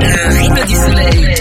Le rythme du soleil.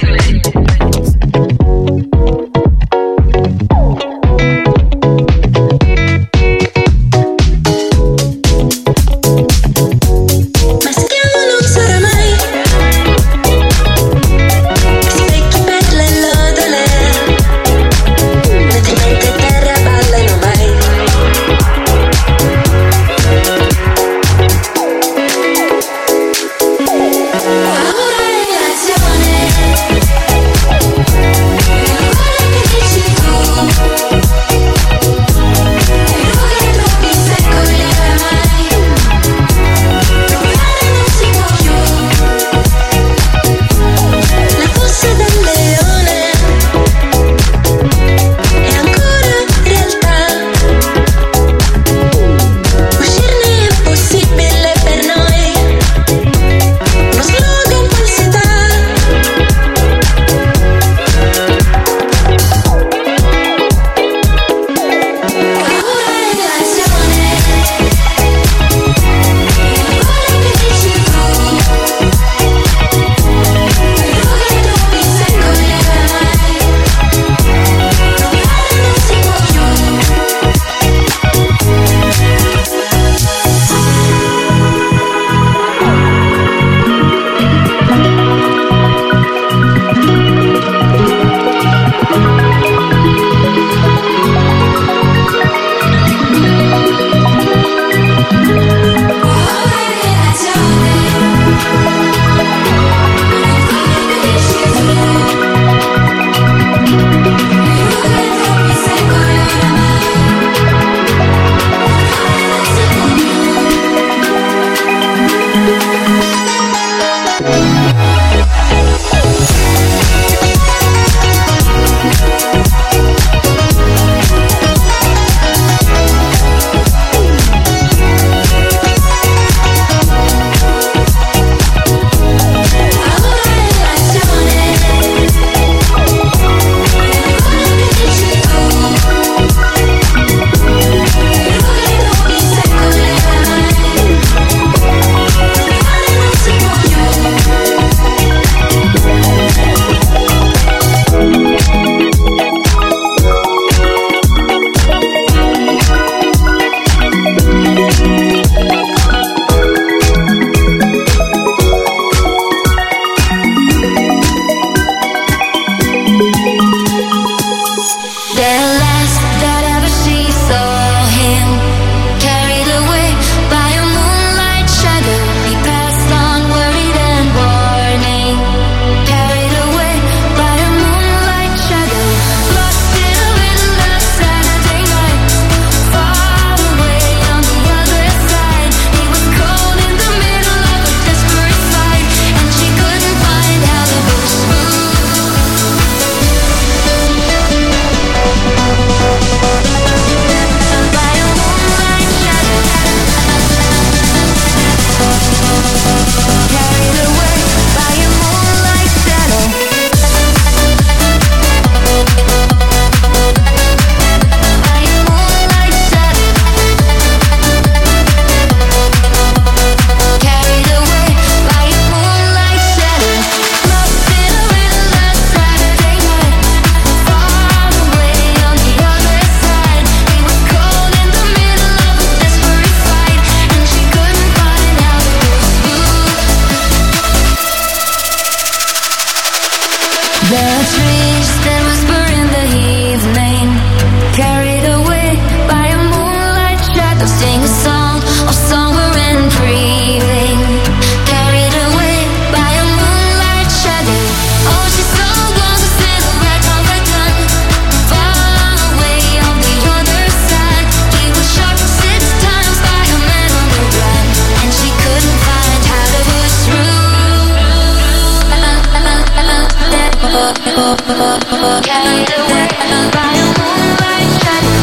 Carried away by a moonlight shadow.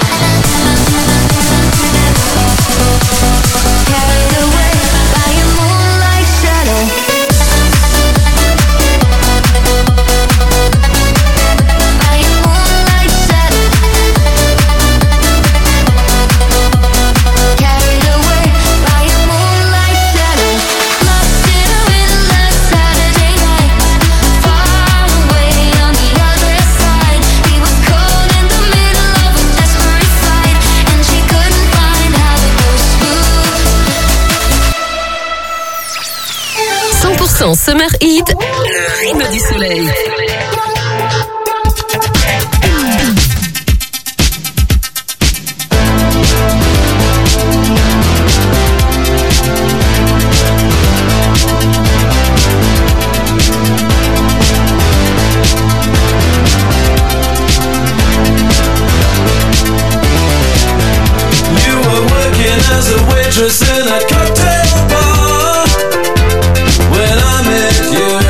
Carried away by a moonlight shadow. By a moonlight shadow. Carried away by a moonlight shadow. Lost in a endless Saturday night. 100% Summer Hit, le rythme du soleil. As a waitress in a cocktail bar, when I met you,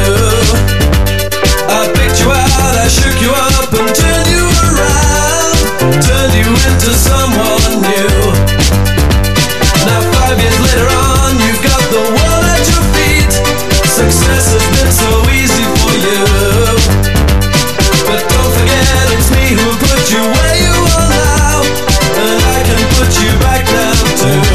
I picked you out, I shook you up and turned you around, turned you into someone new. Now 5 years later on, you've got the world at your feet. Success has been so easy for you, but don't forget it's me who put you where you are now, and I can put you back down too.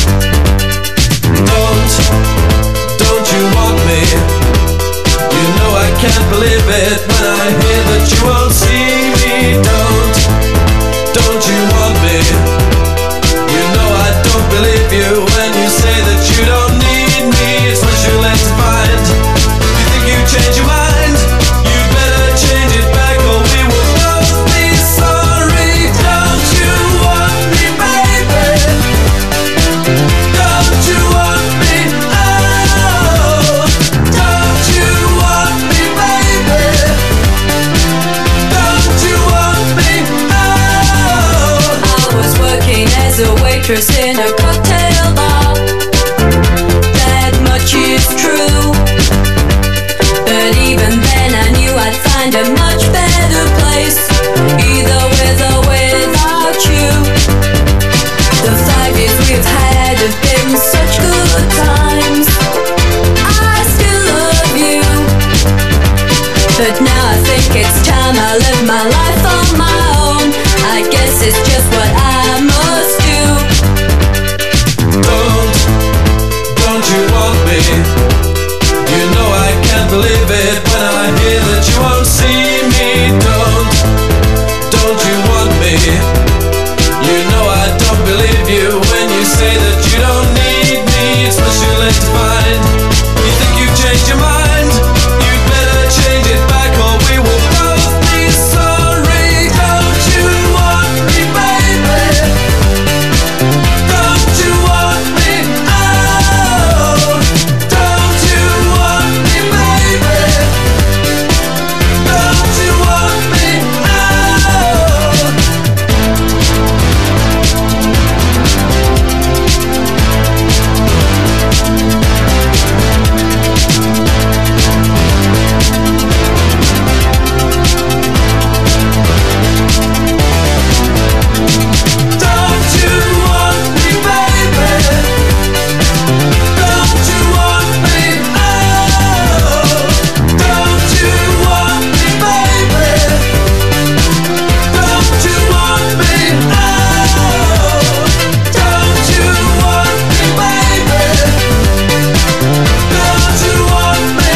Don't you want me? You know I can't believe it when I hear that you won't see me. Don't you want me? You know I don't believe you when you say that you don't need me. It's much too late to find. You think you change your mind? You'd better change it back or we will both be sorry. Don't you want me, baby? Don't you want me? Oh, don't you want me, baby? Don't you want me? Oh. I was working as a waitress in a cocktail bar. That much is true. But even then I knew I'd find a much better place, either with or without you. The 5 years we've had have been such good times. I still love you, but now I think it's time I live my life on my own. I guess it's just what I must do. Don't you want me? You know I can't believe it when I hear that you won't see me. Don't you want me? You know I don't believe you when you say that you don't need me. It's much too late to find. You think you've changed your mind? You'd better change it back or we will both be sorry. Don't you want me, baby? Don't you want me? Oh, don't you want me, baby? Don't you want me? Oh. Don't you want me, baby? Don't you want me? Oh, don't you want me, baby? Don't you want me? Oh, don't you want me, baby? Don't you want me?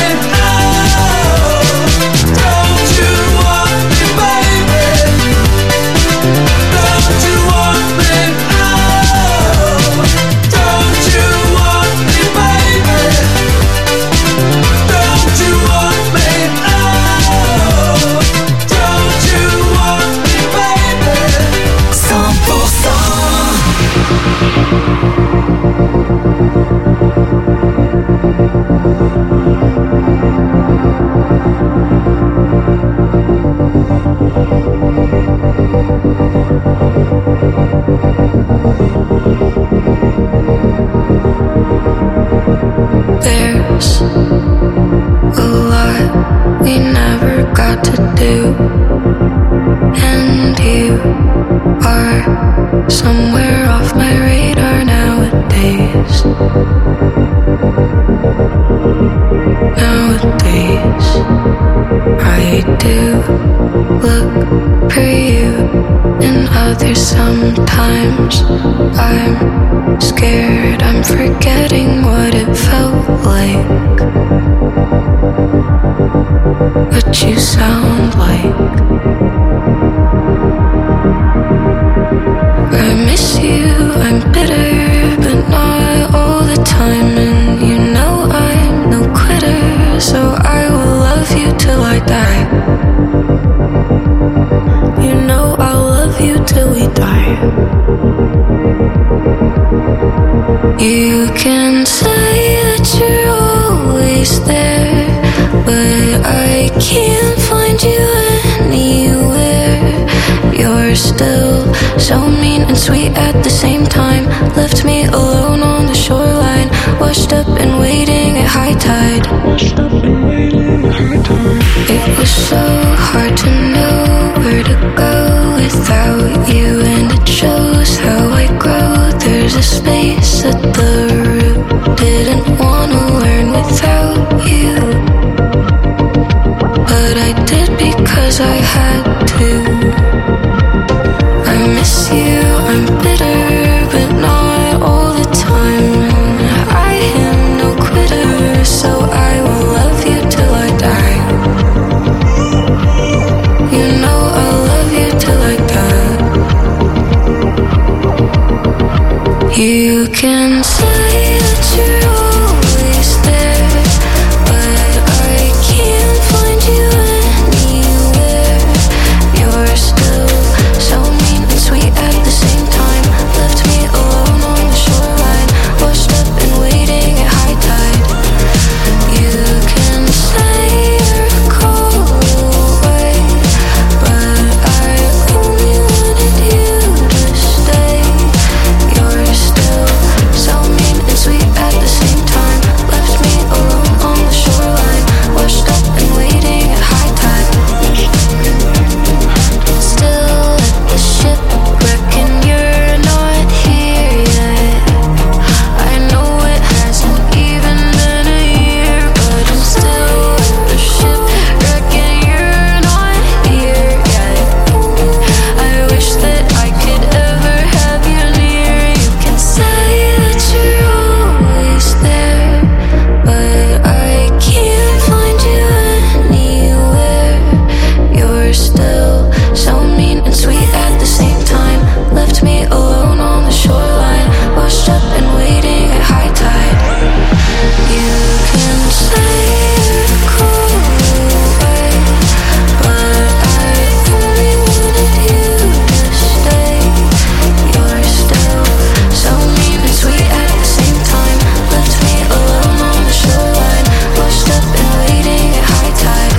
Oh, don't you want me, baby? Don't you want me? Oh, don't you want me, baby? Don't you want me? Oh, don't you want me, baby? 100%. There's a lot we never got to do, and you are somewhere off my radar nowadays. Nowadays, I do look for you in others sometimes. I'm scared I'm forgetting what it felt like, what you sound like. I miss you, I'm bitter, but not all the time. And you know I'm no quitter. can say that you're always there, but I can't find you anywhere. You're still so mean and sweet at the same time. Left me alone on the shoreline, washed up and waiting at high tide. It was so hard to know where to go without you, and it shows how I grow. There's a space at the root. Didn't wanna learn without you, but I did because I had to. I miss you, I'm bitter, but not all the time. I am no quitter, so I will love you till I die. You know I'll love you till I die. You can say that you're always there, but I can't find you anywhere. You're still so mean and sweet at the same time. Left me alone on the shoreline, washed up and waiting at high tide. You can say you're a call away, but I only wanted you to stay. You're still so mean and sweet at the same time. Left me alone on the shoreline, washed up and waiting at high tide. Still at the shipwreck and you're not here yet. I know it hasn't even been a year, but I'm still at the shipwreck and you're not here yet. I wish that I could ever have you near. You can say that you're always there, but I can't find you anywhere. You're still so mean and sweet at the same time. Left me alone on the shoreline, washed up and waiting at high tide. You can say you're cool away, but I only wanted you to stay. You're still so mean and sweet at the same time. Left me alone on the shoreline, washed up and waiting at high tide.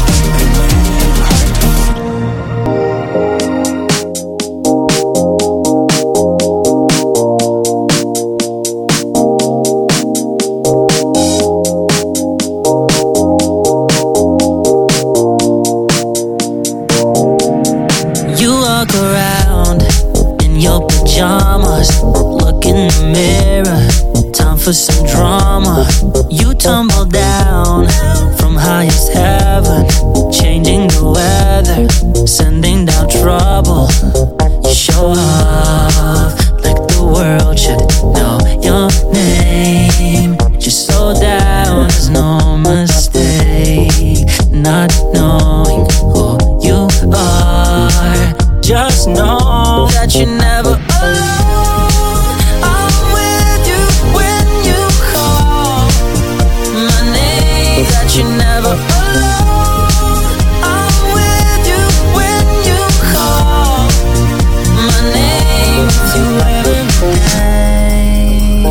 You walk around in your pajamas, look in the mirror, time for some drama. You tumble down from highest heaven, changing the weather, sending down trouble. You show off like the world should know your name. Just slow down, there's no mistake. Not knowing who you are, just know that you're never alone. I'm with you when you call my name, that you're never alone. I'm with you when you call my name, with you every day.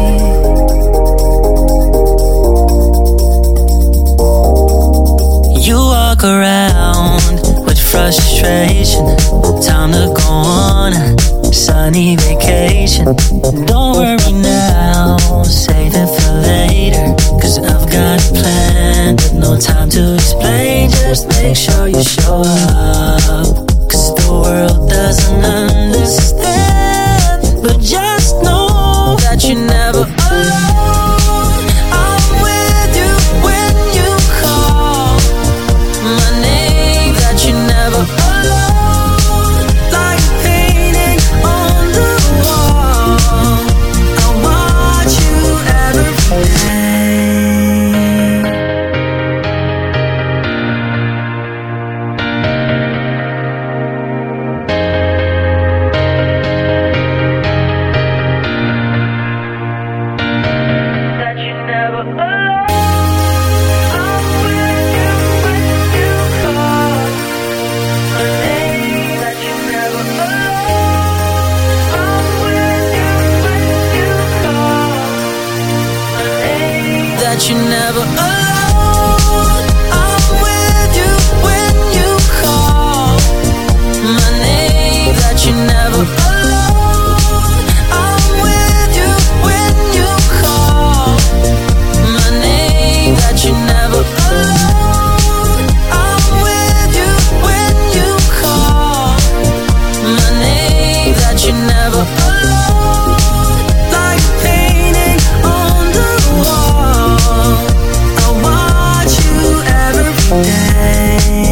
You walk around with frustration, time to go on a sunny vacation. Don't worry now, save it for later, 'cause I've got a plan, but no time to explain. Just make sure you show up, 'cause the world doesn't understand. But just know that you're never alone. I'm with you when you call my name, that you're never alone. Like a painting on the wall, I watch you every day. never alone. I'm with you when you call my name, that you're never alone. I'm with you when you call my name, that you're never alone. I'm with you when you call my name, that you're never alone. Like a painting on the wall, I watch you every day.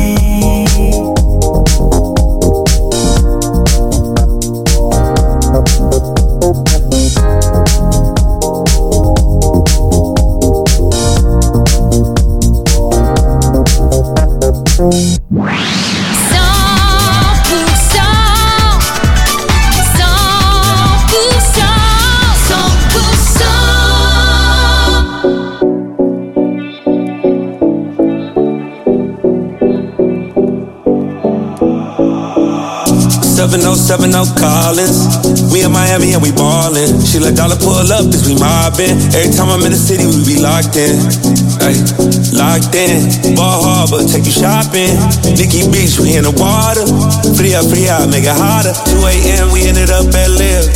Collins. We in Miami and we ballin'. She let dollar pull up cause we mobbin'. Every time I'm in the city we be locked in. Ay, locked in. Ball Harbor, take you shopping. Nikki Beach, we in the water. Free up, make it hotter. 2 a.m. we ended up at Live.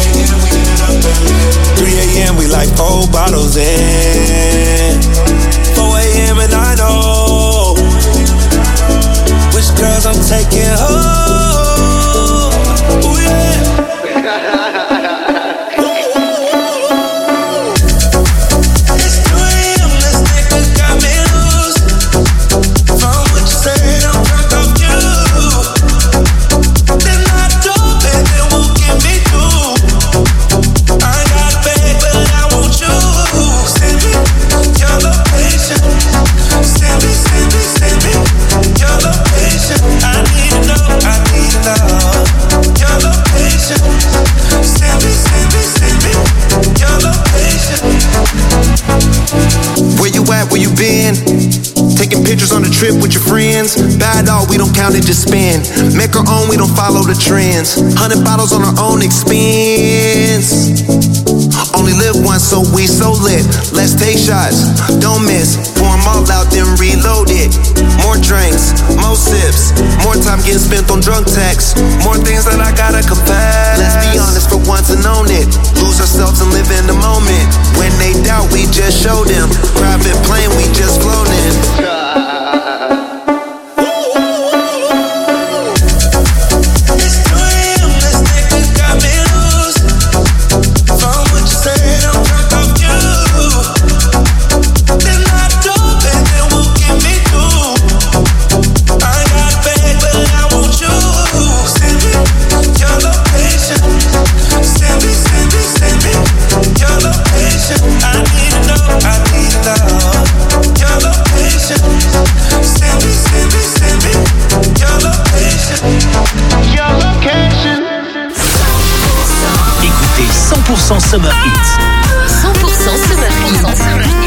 3 a.m. we like 4 bottles in. 4 a.m. and I know which girls I'm taking home. On the trip with your friends, bad all we don't count it, just spend. Make our own, we don't follow the trends. 100 bottles on our own expense. Only live once, so we so lit. Let's take shots, don't miss. Pour them all out, then reload it. More drinks, more sips, more time getting spent on drunk texts. More things that I gotta confess. Let's be honest for once and own it. Lose ourselves and live in the moment. When they doubt, we just show them. Private plane, we just flown in. Summer Hits. 100% Summer Hits.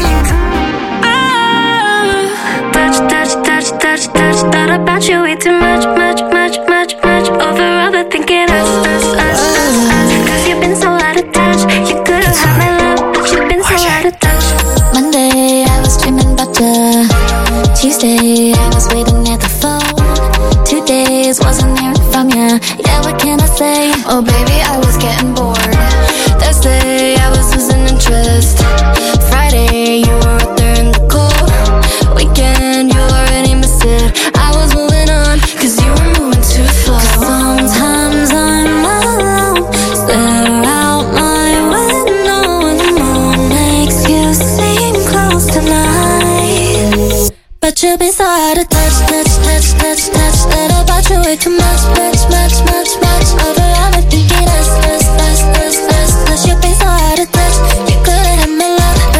Touch, thought about you way too much. Overthinking us. Cause you've been so out of touch. You could've had my love, but you've been so out of touch. Monday, I was dreaming about you. Tuesday, I was waiting at the phone. 2 days, wasn't hearing from you. Yeah, what can I say? Oh baby, I was getting bored. Thursday, I was losing interest. Friday, you were out there in the cold. Weekend, you already missed it. I was moving on, cause you were moving too slow. Sometimes I'm alone, stare out my window, and the moon makes you seem close tonight. But you've been so out of touch. Thought about you way too much. Overthinking us. You've been so out of touch. You could've had my love,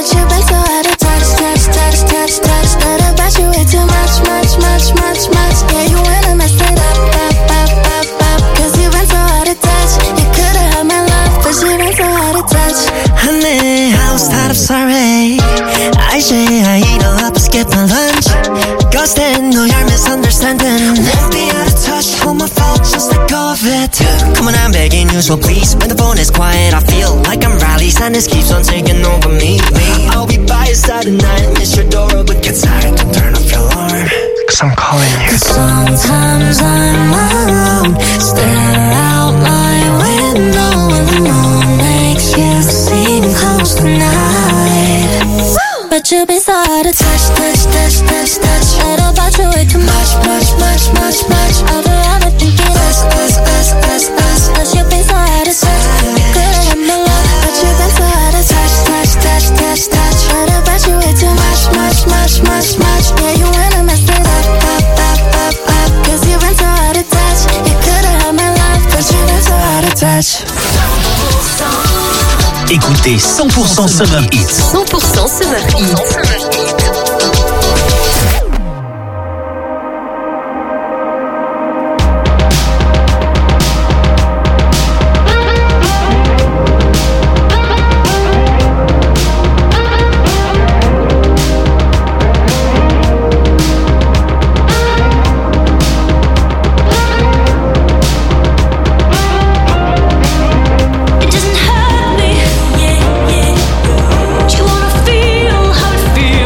rush, hold my phone, just let go of it. Come on, I'm begging you, so please. When the phone is quiet, I feel like I'm Riley. And this keeps on taking over me. I'll be by your side tonight. Miss your door, but get tired. Don't turn off your alarm, 'cause I'm calling you. 'Cause sometimes I'm alone, stare out my window, and the moon makes you seem close tonight. But you be so hard to touch, touch, touch, touch, touch. Heard about you way too much, much, much, much, much. I'll be ever thinking us, us, us, us, us. But you be so hard to touch, good at my love. But you be so hard to touch, touch, touch, touch, touch. Heard about you way too much, much, much, much, much. Yeah, you wanna mess it up, up, up, up, up. 'Cause you been so hard to touch. You could've had my love, but you been so hard to touch. Écoutez 100% Summer Hits. 100% Summer Hits. It doesn't hurt me, yeah, yeah. Do you wanna feel how it feels?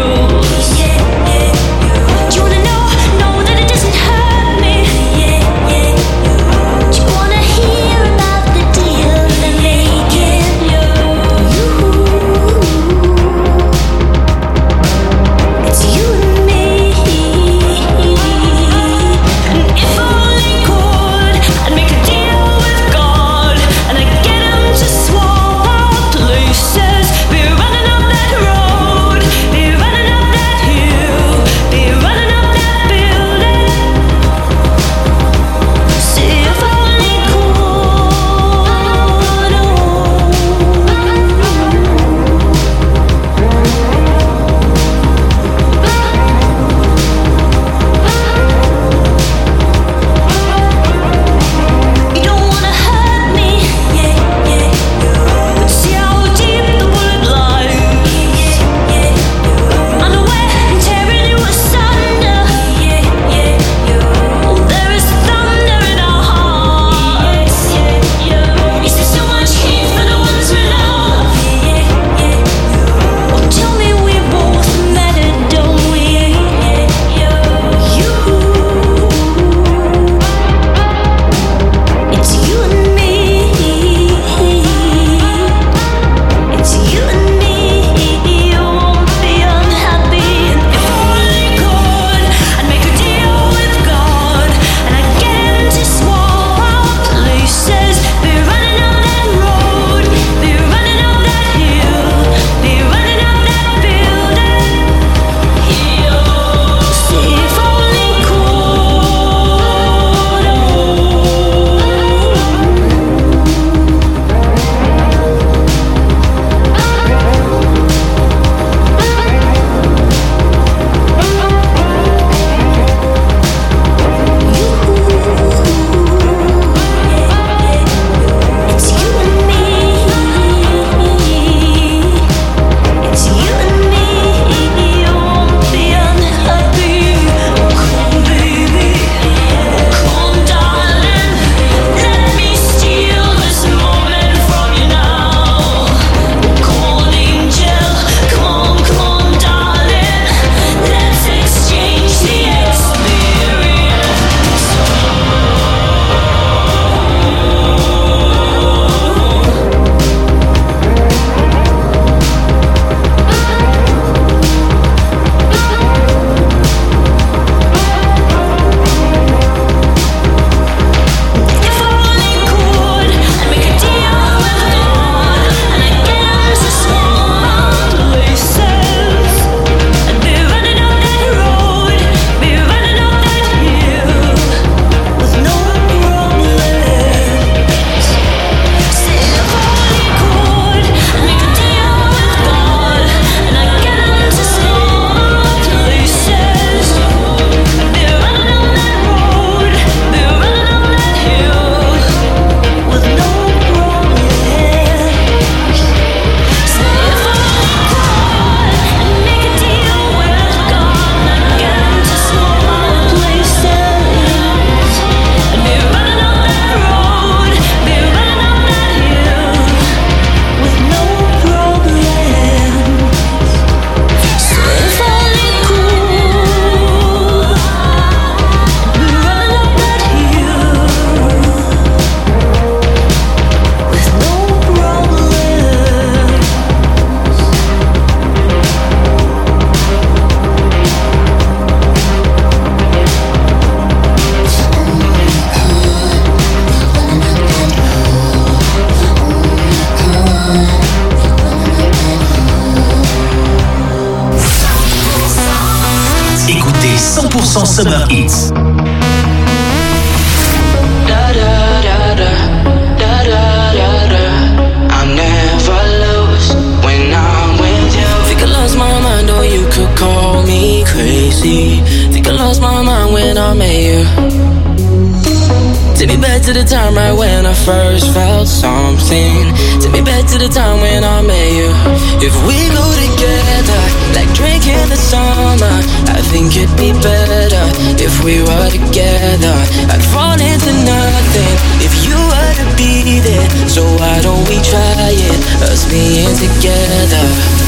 Summer Hits. I'm never lost when I'm with you. Think I lost my mind, or you could call me crazy. Think I lost my mind when I met you. Take me back to the time right when I first felt something. Take me back to the time when I met you. If we go together, like drinking the summer, I think it'd be better if we were together. I'd fall into nothing if you were to be there. So why don't we try it, us being together?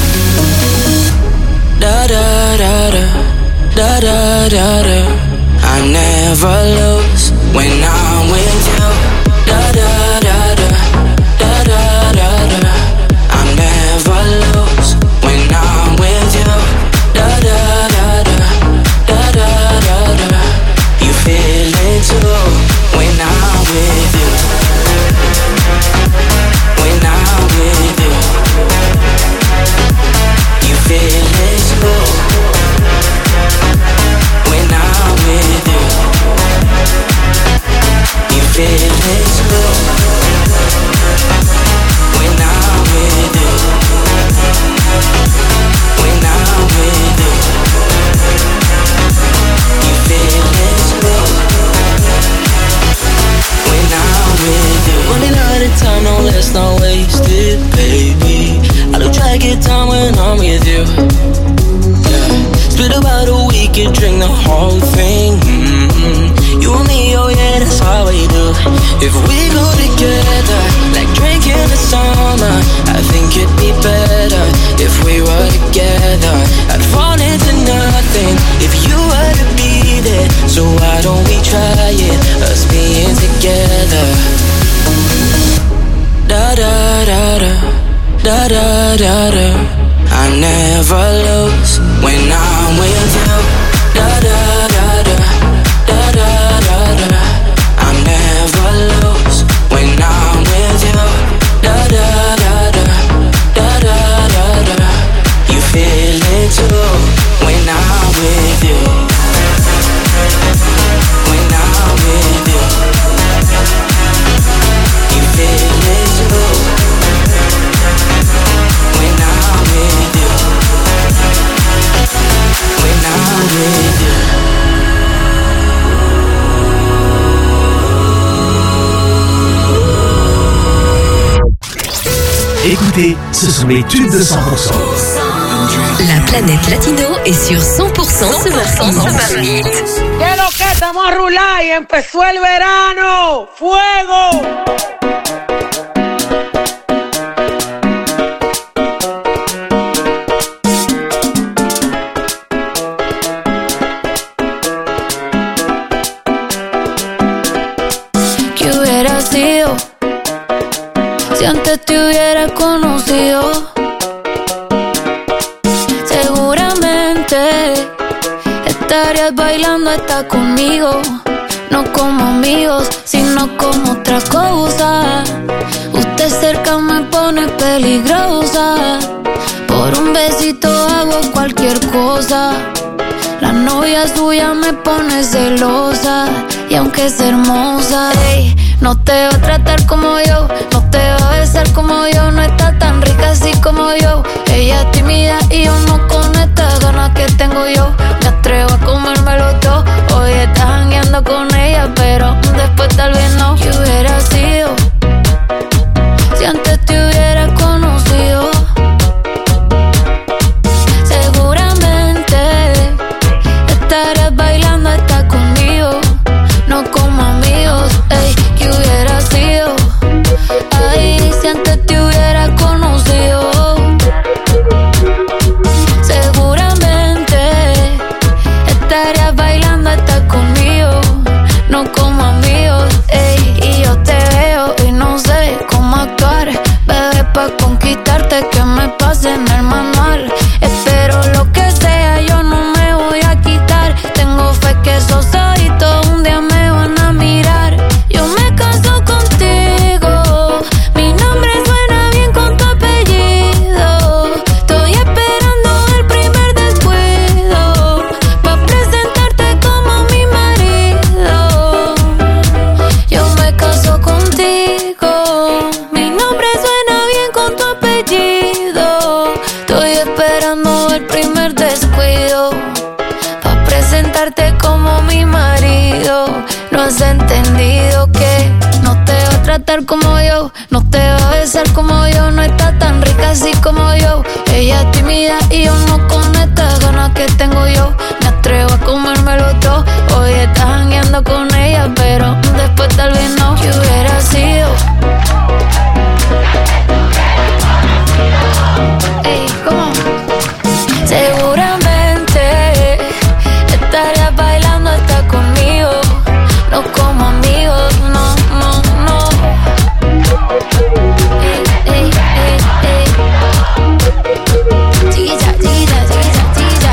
Da da da da, da da da da. I never lose when I'm with you. Da da da da, da da da da. I never lose when I'm with you. Da da da da, da da da da. You feel it too when I'm with you. When I'm with you, you feel it too. When I'm with you, you feel it too. When I'm with you, when I'm with you, you feel it too. When I'm with you, running out of time, no let's not waste it, baby. I don't try to get time when I'm with you. Split about a week and drink the whole thing. You and me, oh yeah, that's how we do. If we go together, like drinking the summer, I think it'd be better if we were together. I'd fall into nothing if you were to be there. So why don't we try it, us being together? Da da da da, da da da da. I never lose when I'm with you. Da da da da, da da da da. I never lose when I'm with you. Da da da da, da da da da. You feel it too when I'm with you. When I'm with you, you feel it too. When I'm with you, when I'm with you. Écoutez, ce sont les tubes de 100%. La planète latino est sur 100% Summer Hits. ¿Qué lo que estamos a rular y empezó el verano? ¡Fuego! ¿Qué hubiera sido si antes te hubiera conocido? Seguramente estarías bailando hasta conmigo. No como amigos, sino como otra cosa. Usted cerca me pone peligrosa. Por un besito hago cualquier cosa. La novia suya me pone celosa. Y aunque es hermosa, ey, no te va a tratar como yo, no te va a besar como yo. No está tan rica así como yo. Ella es tímida y yo no con estas ganas que tengo yo. Me atrevo a comérmelo todo. Hoy estás jangueando con ella, pero después tal vez no. ¿Qué hubiera sido si antes te hubiera conocido? Seguramente estarías bailando hasta conmigo. No como amigos, ey, ¿qué hubiera sido? Ay, si antes te hubiera conocido. Seguramente estarías bailando hasta conmigo. No como amigos, ey. entendido que no te va a tratar como yo, no te va a besar como yo, no está tan rica así como yo. Ella es tímida y yo no con estas ganas que tengo yo. Me atrevo a comérmelo todo. Hoy estás jangueando con ella, pero después tal vez no. ¿Qué hubiera sido? Ey, ¿cómo? Seguramente estarías bailando hasta conmigo. No como amigos, no, no, no. Ey, ey, ey, ey. Chiquilla, chiquilla, chiquilla, chiquilla.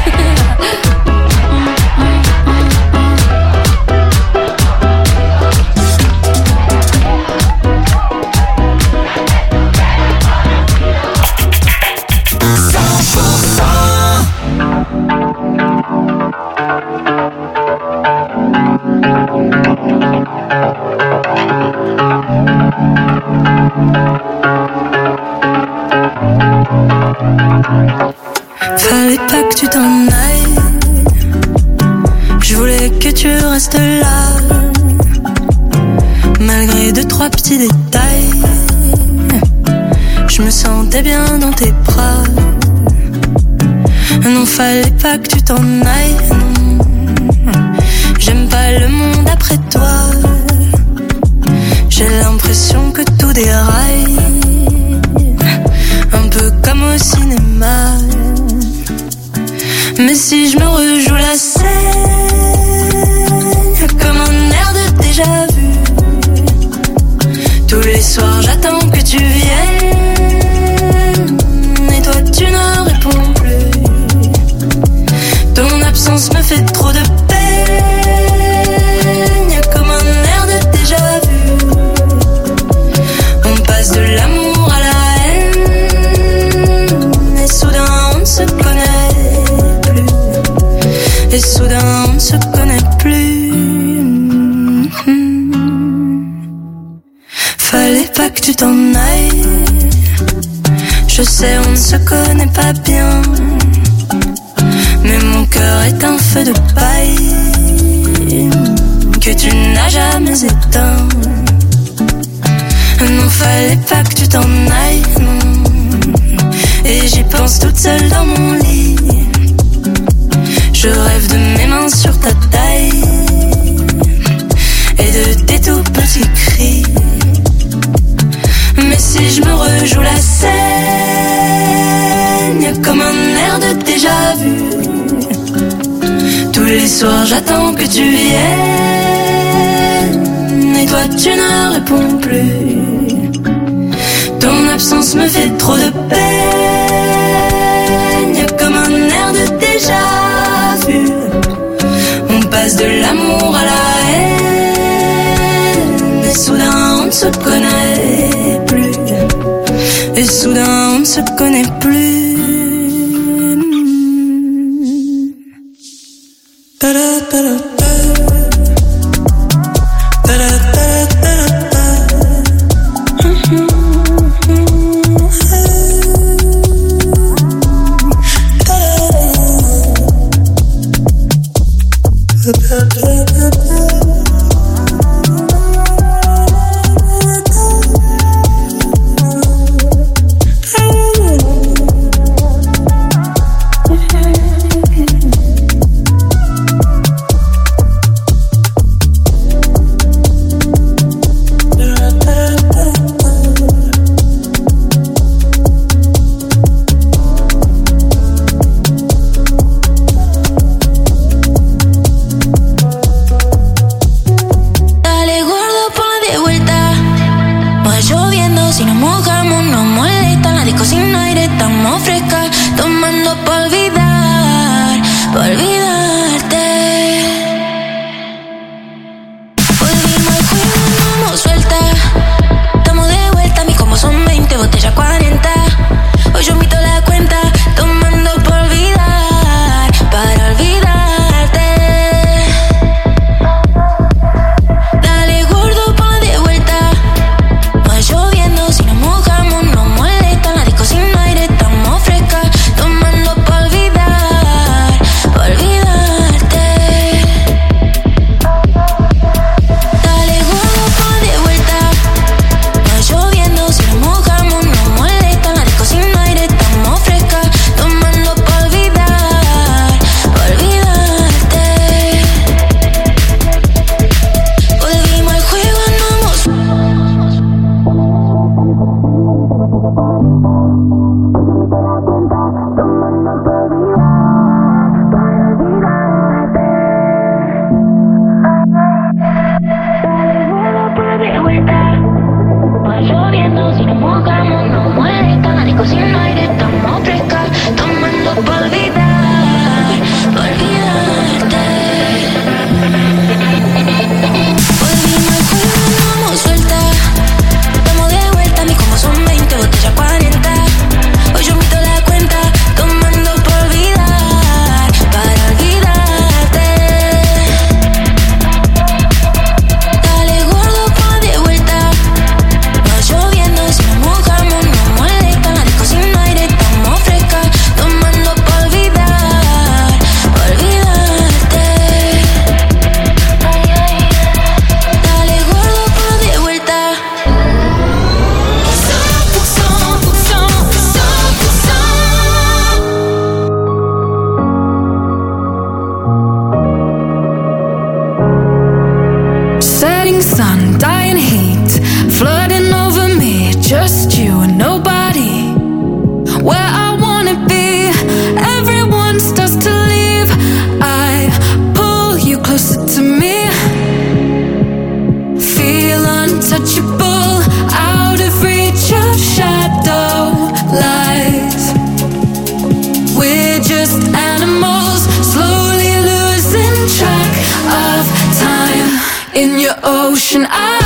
Fallait pas que tu t'en ailles. Je voulais que tu restes là. Malgré 2-3 petits détails, je me sentais bien dans tes bras. Non, fallait pas que tu t'en ailles. J'aime pas le monde après toi. J'ai l'impression que tout déraille, un peu comme au cinéma. Mais si je me rejoue la scène, comme un air de déjà vu, tous les soirs j'attends que tu viennes, et toi tu ne réponds plus. Ton absence me fait trop de peine, comme un air de déjà vu. On passe de l'amour à la haine, et soudain on ne se connaît plus. Et soudain on ne se connaît plus. Fallait pas que tu t'en ailles. Je sais on ne se connaît pas bien, mais mon cœur est un feu de paille que tu n'as jamais éteint. Non, fallait pas que tu t'en ailles, non. Et j'y pense toute seule dans mon lit. Je rêve de mes mains sur ta taille et de tes tout petits cris. Mais si je me rejoue la scène, comme un air de déjà vu, tous les soirs j'attends que tu viennes, et toi tu ne réponds plus. Ton absence me fait trop de peine, comme un air de déjà vu. On passe de l'amour à la haine, et soudain on ne se connaît plus. Et soudain on ne se connaît plus. sun, dying heat, flooding over me. Just you and nobody. Where I wanna be, everyone starts to leave. I pull you closer to me. Feel untouchable, out of reach of shadow lies. We're just animals, slowly losing track of time in your ocean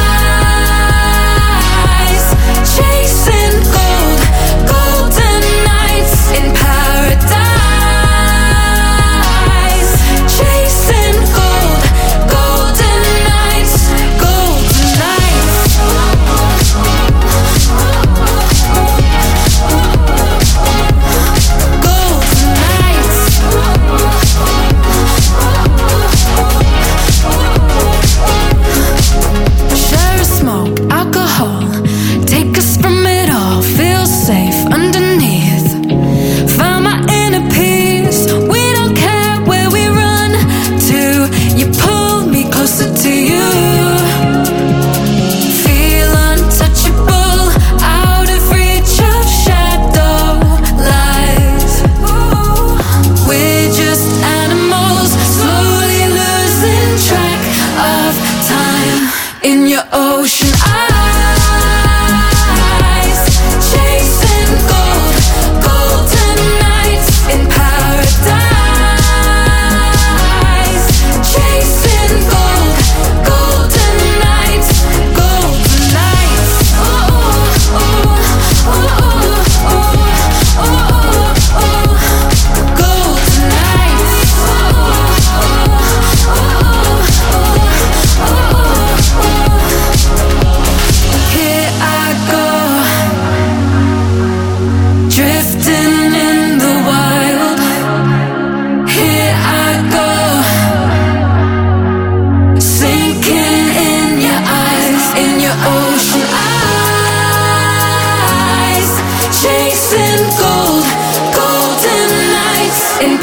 eyes. Chasing gold, golden nights in paradise. Chasing gold, golden nights, golden nights. Golden nights. Share a smoke, alcohol, take us from it all. Feel safe underneath. Found my inner peace. We don't care where we run to. You pull me closer to you. Feel untouchable, out of reach of shadow lies. We're just animals, slowly losing track of time in your ocean eyes. Chasing gold, golden nights in paradise. Chasing gold, golden nights, golden nights. Golden nights. Here I go, drifting in the wild. Here I go, sinking in your eyes, in your ocean eyes. Chasing gold, golden nights in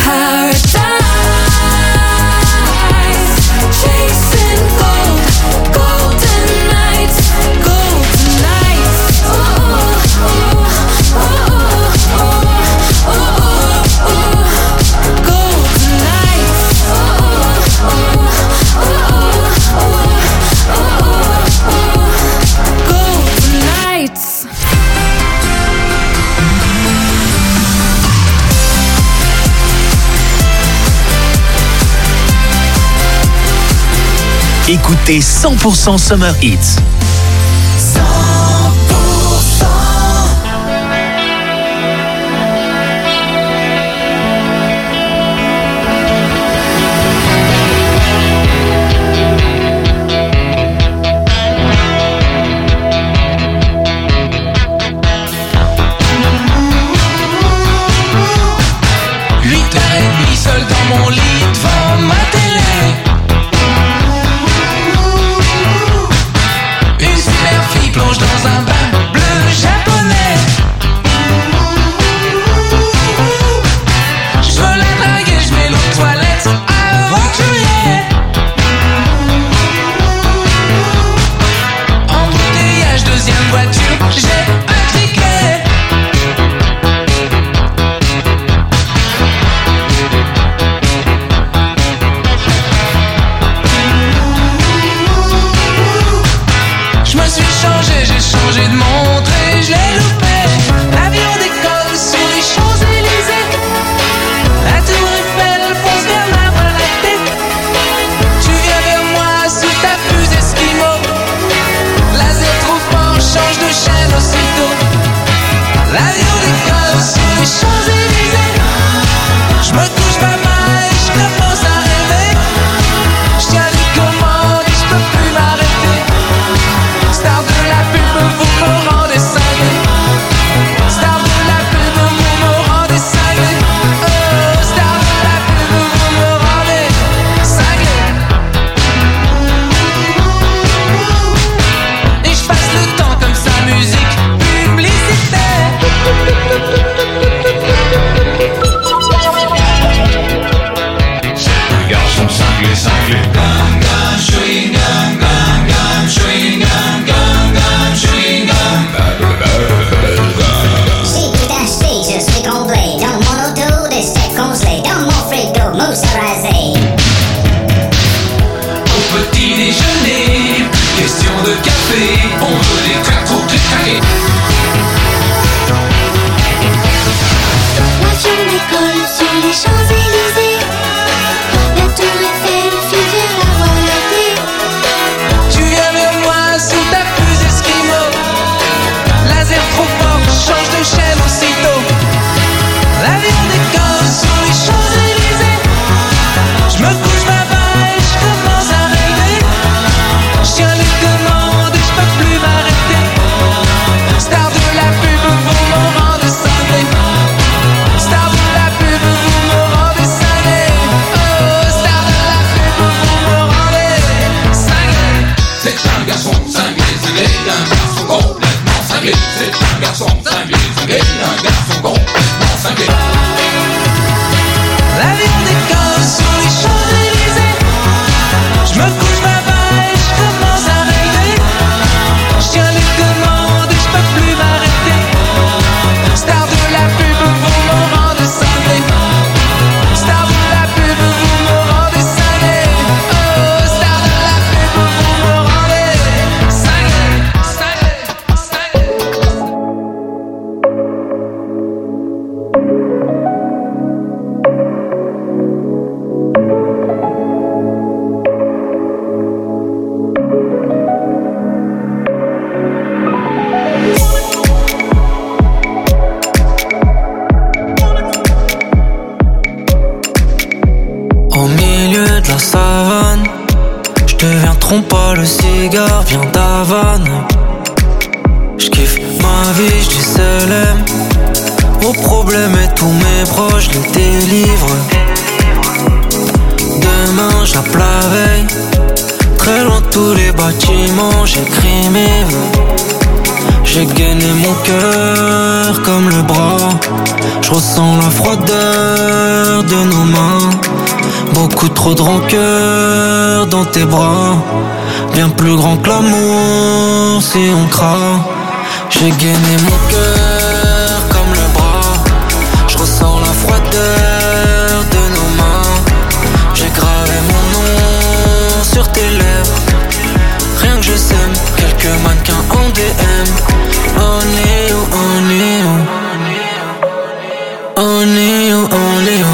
paradise. Chasing gold, golden nights, golden nights. Golden nights. Golden nights. Écoutez 100% Summer Hits. Seul dans mon lit devant ma télé. Une super fille plonge dans un bain bleu japonais. Je veux la draguer, je mets l'eau de toilette aventurier. Embouteillage, deuxième voiture, j'ai un ticket. Je me suis changé, j'ai changé de montre et je l'ai loupé. L'avion décolle sur les Champs-Élysées. La tour Eiffel fonce vers la Voie lactée. Tu viens vers moi sous ta fusée Esquimau. Laser trop fort, change de chaîne aussitôt. L'avion décolle sur les Champs-Élysées. Je me touche pas mal et je commence à rêver. Je tiens les commandes et je peux plus m'arrêter. Star de la pub, vous me rendez C'est un garçon cinglé, un garçon complètement cinglé. C'est un garçon cinglé, un garçon complètement cinglé. L'avion décolle sur les Champs-Élysées. Je me couche ma balle et je commence à rêver. Je tiens les commandes et je peux plus m'arrêter. Star de la pub, vous me rendez cinglé. Star de la pub, vous me rendez cinglé. Oh, star de la pub, vous me rendez cinglé, cinglé, cinglé. Au milieu de la savane, je deviens trompa, le cigare vient d'Havane. Je kiffe ma vie, je dis salam aux problèmes et tous mes proches les délivre. Demain j'appelle la veille, très loin de tous les bâtiments, j'écris mes vœux. J'ai gainé mon cœur comme le bras. Je ressens la froideur de nos mains. Beaucoup trop de rancœur dans tes bras. Bien plus grand que l'amour si on craint. J'ai gainé mon cœur comme le bras. Je ressens la froideur de nos mains. J'ai gravé mon nom sur tes lèvres. Rien que je sème, quelques mannequins en DM. Only you, only you. Only you, only you.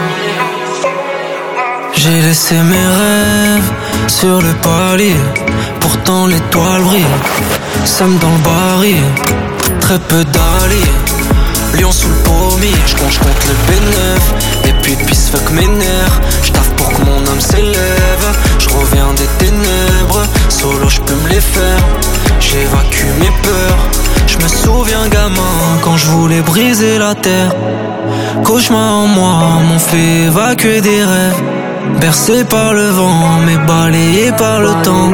J'ai laissé mes rêves sur le palier. Pourtant l'étoile brille. Somme dans le baril. Très peu d'alliés. Lion sous le pommier. J'compte le B9. Et puis peace fuck mes nerfs. J'taffe pour que mon âme s'élève. J'reviens des ténèbres. Solo j'peux me les faire. J'évacue mes peurs. J'me souviens gamin quand j'voulais briser la terre. Cauchemar en moi m'ont fait évacuer des rêves. Bercé par le vent mais balayé par le temps.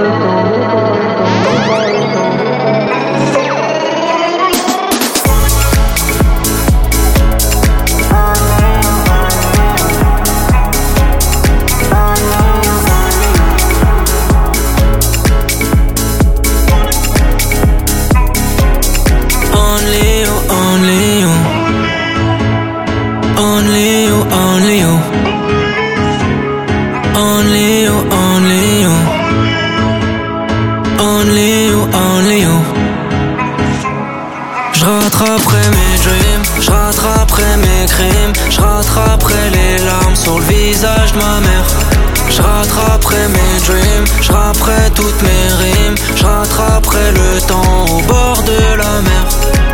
J'rattraperai mes dreams, j'rattraperai mes crimes, j'rattraperai les larmes sur le visage de ma mère. J'rattraperai mes dreams, j'rattraperai toutes mes rimes, j'rattraperai le temps au bord de la mer.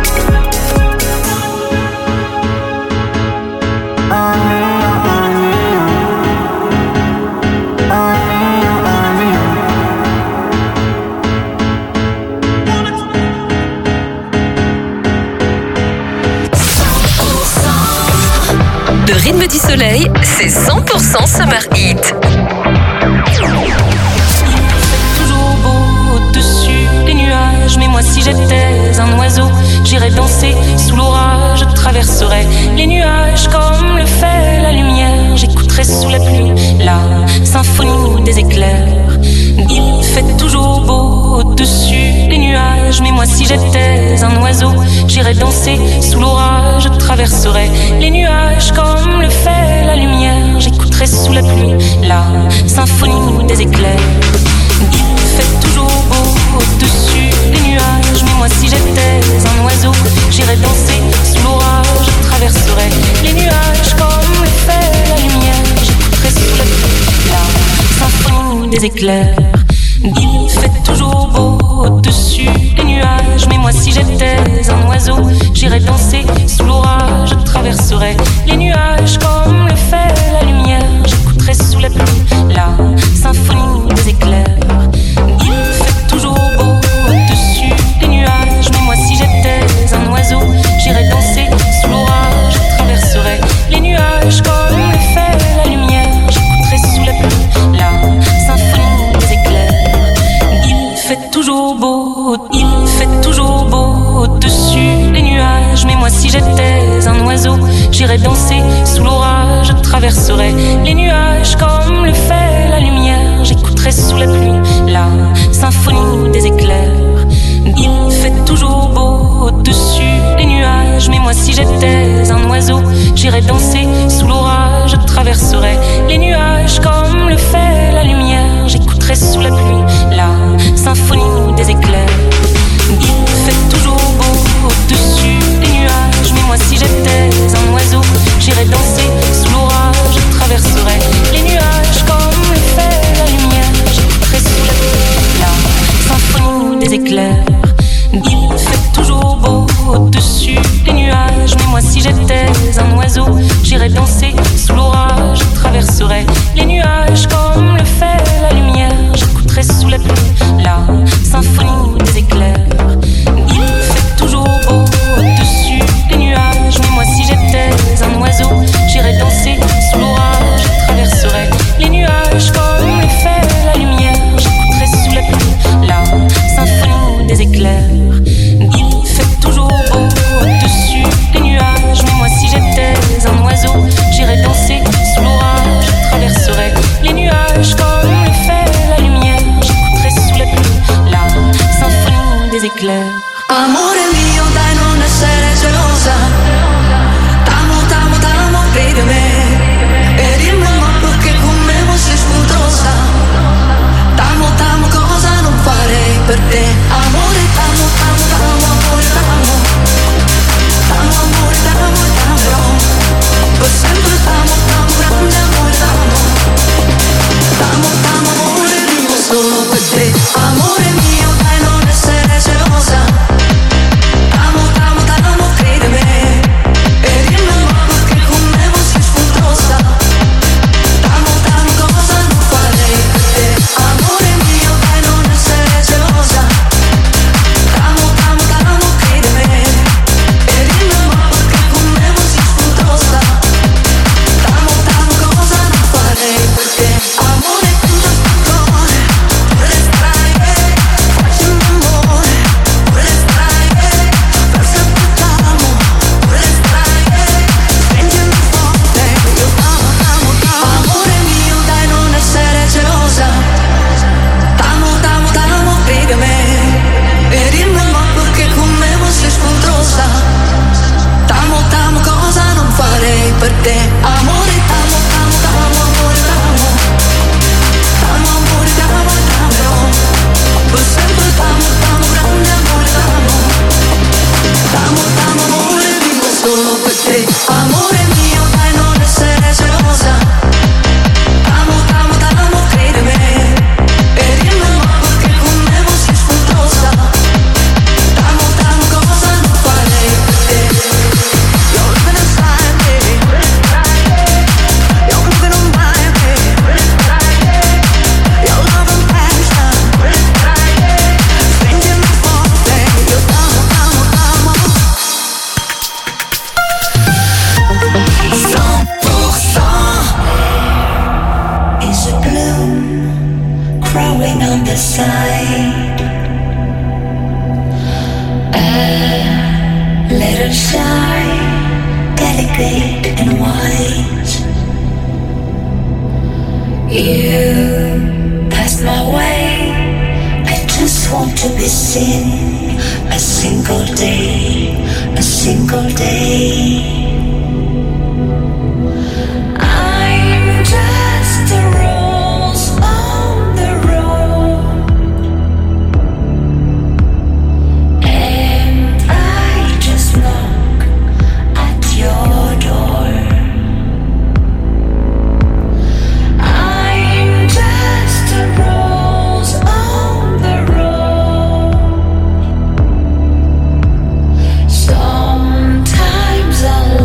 Le rythme du soleil, c'est 100% Summer Heat. Toujours beau au-dessus des nuages. Mais moi si j'étais un oiseau, j'irais danser sous l'orage. Je traverserais les nuages comme le fait la lumière. J'écouterais sous la pluie la symphonie des éclairs. Il fait toujours beau au-dessus des nuages. Mais moi si j'étais un oiseau, j'irais danser sous l'orage. Je traverserais les nuages comme le fait la lumière. J'écouterais sous la pluie la symphonie des éclairs. Il fait toujours beau au-dessus des nuages. Mais moi si j'étais un oiseau, j'irais danser sous l'orage. Je traverserais les nuages comme le fait la lumière. J'écouterais sous la pluie la symphonie des éclairs. Il fait toujours beau au-dessus des nuages. Mais moi si j'étais un oiseau, j'irais danser sous l'orage. Je traverserais les nuages comme le fait la lumière. J'écouterais sous la pluie la symphonie des éclairs. Il fait toujours beau au-dessus des nuages. Mais moi si j'étais un oiseau, j'irais danser sous l'orage. Je traverserais les nuages comme le fait la lumière. J'écouterais sous la pluie la symphonie des éclairs. toujours beau, il fait toujours beau au-dessus des nuages. Mais moi si j'étais un oiseau, j'irais danser sous l'orage. Je traverserais les nuages comme le fait la lumière. J'écouterais sous la pluie la symphonie des éclairs. Il fait toujours beau au-dessus des nuages. Mais moi si j'étais un oiseau, j'irais danser sous l'orage. Je traverserais les nuages comme le fait la lumière. J'écouterais sous la pluie la symphonie des éclairs. Il fait toujours beau au-dessus des nuages. Mais moi si j'étais un oiseau, j'irais danser sous l'orage. Je traverserais les nuages comme le fait la lumière. J'écouterais sous la pluie la symphonie des éclairs. Il fait toujours beau au-dessus des nuages. Mais moi si j'étais un oiseau, j'irais danser sous l'orage. Je traverserais les nuages comme le fait la lumière. J'écouterais sous la pluie la symphonie des éclairs. Il fait toujours beau au-dessus des nuages. Mais moi si j'étais un oiseau, j'irais danser sous l'orage. Je traverserais les nuages comme le fait la lumière. J'écouterais sous la pluie la symphonie des éclairs. Il fait toujours beau au-dessus des nuages. Mais moi si j'étais un oiseau, j'irais danser sous l'orage. Je traverserais les nuages comme le fait la lumière. J'écouterais sous la pluie la symphonie des éclairs. Amore mio, dai non essere gelosa. T'amo, t'amo, t'amo, credi a me. E dimmi ma perché con me non sei sputosa. T'amo, t'amo, cosa non farei per te. Amore, t'amo, t'amo, t'amo, amore, t'amo. T'amo, amore, t'amo, t'amo. Per sempre t'amo, t'amo, grande amore, t'amo. T'amo, t'amo, amore, vivo solo per te. Amore mio, dai non essere gelosa. T'amo, t'amo, t'amo, credi a me. E dimmi ma perché con me non sei sputosa. T'amo, t'amo, cosa non farei per te. Amore mio, dai non essere gelosa. T'amo, t'amo, t'amo, credi a me. E dimmi ma perché con me non sei sputosa. T'amo, t'amo, cosa non farei per te. Amore, tutto cuore, vorrei stare, facciamo amore, vorrei stare, per sempre t'amo, vorrei stare, spingimi forte, io t'amo, t'amo, t'amo. Amore mio, dai non essere gelosa. T'amo, t'amo, t'amo, credi a me. E dimmi ma perché con me non sei scontrosa. T'amo, t'amo, cosa non farei per te. Amore, t'amo, t'amo, t'amo, amore, t'amo. T'amo, amore, t'amo, t'amo. Per sempre t'amo, t'amo, grande amore, t'amo. T'amo, t'amo, amore, vivo solo per te. Amore mio, dai non essere gelosa. T'amo, t'amo, t'amo, credi a me. E dimmi ma perché con me non sei scontrosa. T'amo, t'amo, cosa non farei per te. You're living inside me. You're moving on my way. Your love and passion. Spingimi forte, io t'amo, t'amo, t'amo. 100% is a bloom growing on the side. A little shy, delicate and wise. You passed my way. I just want to be seen a single day, a single day. I'm just a rose on the road, and I just knock at your door. I'm just a rose on the road. Sometimes I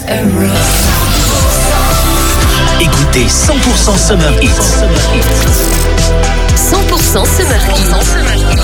Écoutez 100% Summer Hits. 100% Summer Hits.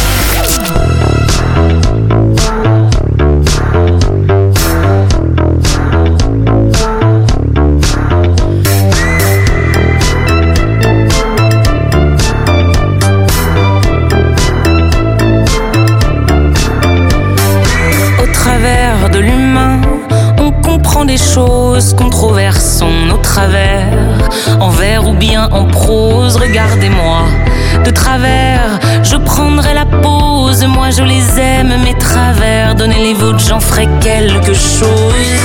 De l'humain, on comprend des choses, controversons nos travers, en vers ou bien en prose. Regardez-moi de travers, je prendrai la pause. Moi je les aime, mes travers, donnez les vôtres, j'en ferai quelque chose.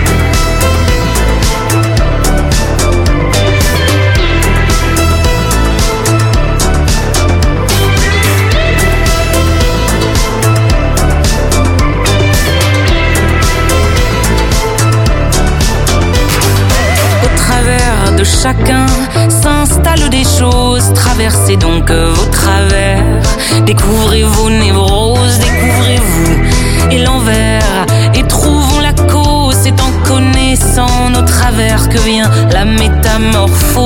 Chacun s'installe des choses, traversez donc vos travers, découvrez vos névroses, découvrez-vous et l'envers, et trouvons la cause, c'est en connaissant nos travers que vient la métamorphose.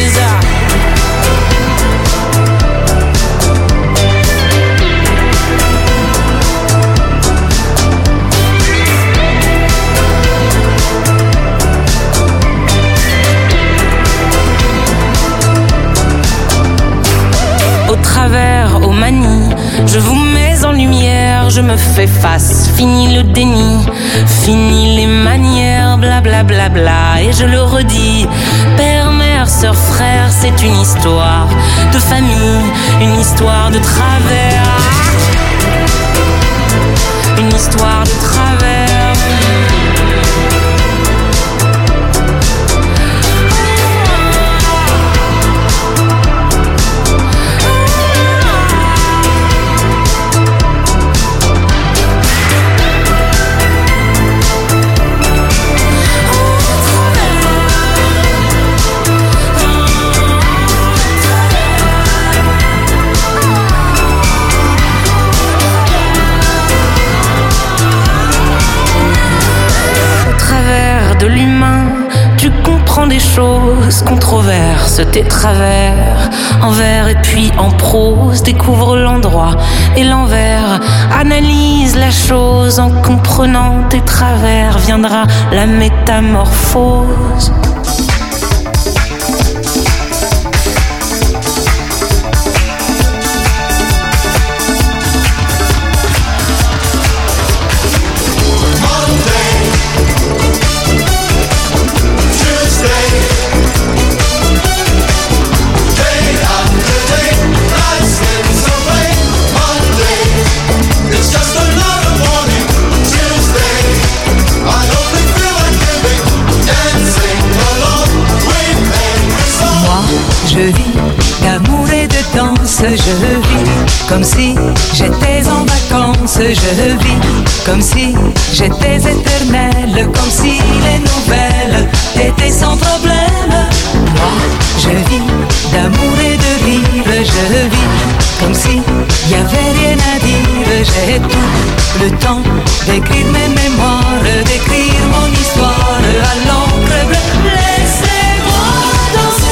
Aux manies, je vous mets en lumière, je me fais face, fini le déni, fini les manières, blablabla, bla bla bla, et je le redis, père, mère, sœur, frère, c'est une histoire de famille, une histoire de travers, une histoire de travers. De l'humain, tu comprends des choses, controverses tes travers, en vers et puis en prose, découvre l'endroit et l'envers, analyse la chose, en comprenant tes travers, viendra la métamorphose. Je vis d'amour et de danse, je vis comme si j'étais en vacances, je vis comme si j'étais éternelle, comme si les nouvelles étaient sans problème. Moi, je vis d'amour et de rire, je vis comme si y avait rien à dire. J'ai tout le temps d'écrire mes mémoires, d'écrire mon histoire à l'encre bleue. Laissez-moi danser.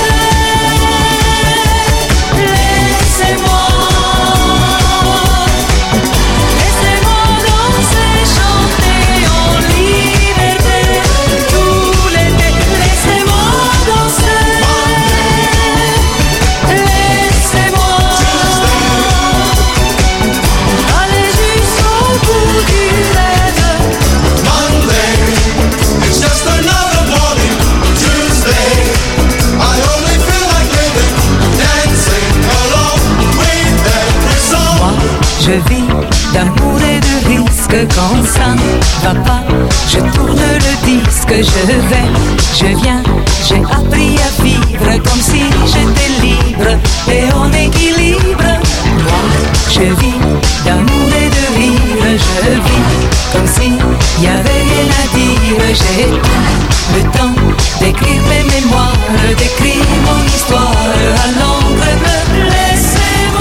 Je vis d'amour et de risque, quand ça ne va pas, je tourne le disque, je viens, j'ai appris à vivre comme si j'étais libre et en équilibre.